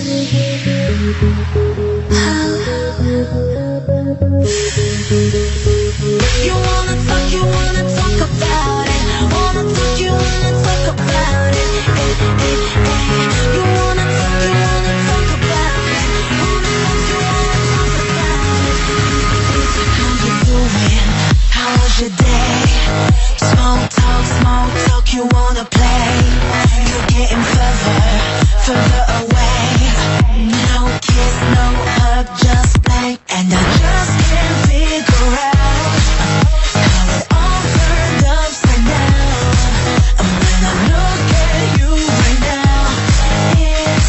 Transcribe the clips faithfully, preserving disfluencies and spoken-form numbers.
You wanna talk, you wanna talk about it. Wanna talk, you wanna talk about it. Eh, eh, eh. You wanna talk, you wanna talk about it. Wanna talk, you wanna talk about it. How you doing? How was your day? Small talk, small talk, you wanna play. You're getting further, further away. No kiss, no hug, just blank. And I just can't figure out how it all turned upside down. And when I look at you right now, it's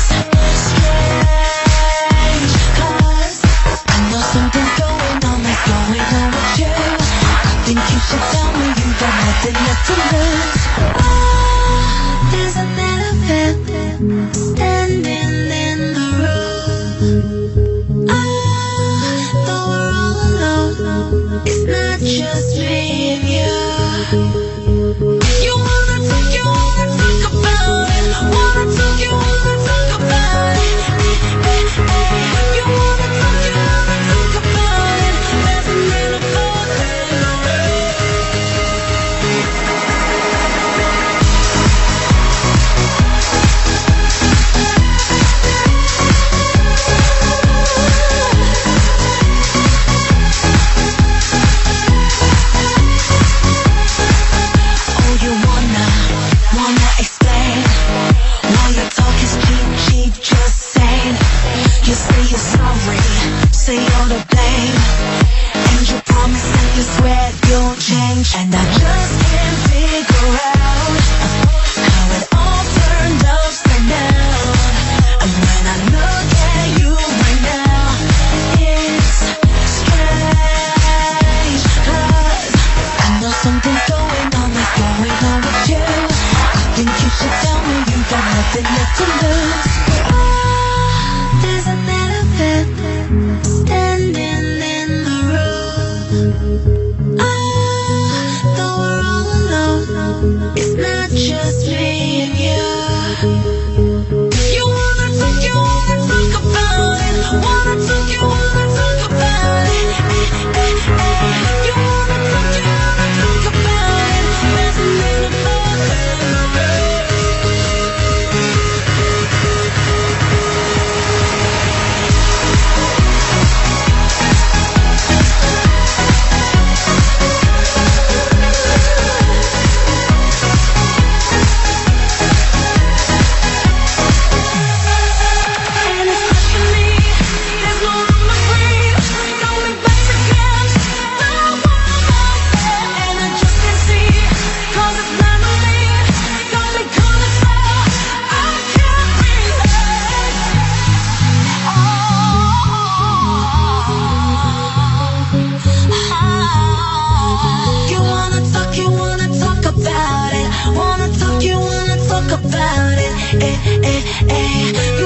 strange. Cause I know something's going on, that's going on with you. I think you should tell me you got nothing left to lose. Oh, there's an elephant standing in the room. Oh, though we're all alone, it's not just me and you. You wanna talk, you wanna talk about it. Wanna talk, you wanna talk about it. Eh, eh, eh. You wanna talk, you wanna talk about it. There's a little further away. Oh, you wanna, wanna explain why your talk is cheap, cheap, just saying. You say you're sorry, say you're to blame, and you promise and you swear you'll change. And I just can't figure out how it all turned upside down. And when I look at you right now, it's strange. Cause I know something's going on, that's going on with you. I think you should tell me you got nothing left to lose. Oh, there's an elephant standing in the room. Oh, though we're all alone, it's not just me and you. You wanna talk, you wanna talk about it. Wanna talk, you wanna talk about it. Eh, eh, eh. You wanna talk, you wanna talk about it. There's a little further away. And it's touching me, there's no room to breathe. Tell me, baby, can't no one out there. And I just can't see, cause it's not on me. Got me calling fire, I can't breathe. Oh, you wanna talk, you wanna talk about it. Wanna talk, you wanna talk about it. Eh, eh, eh. You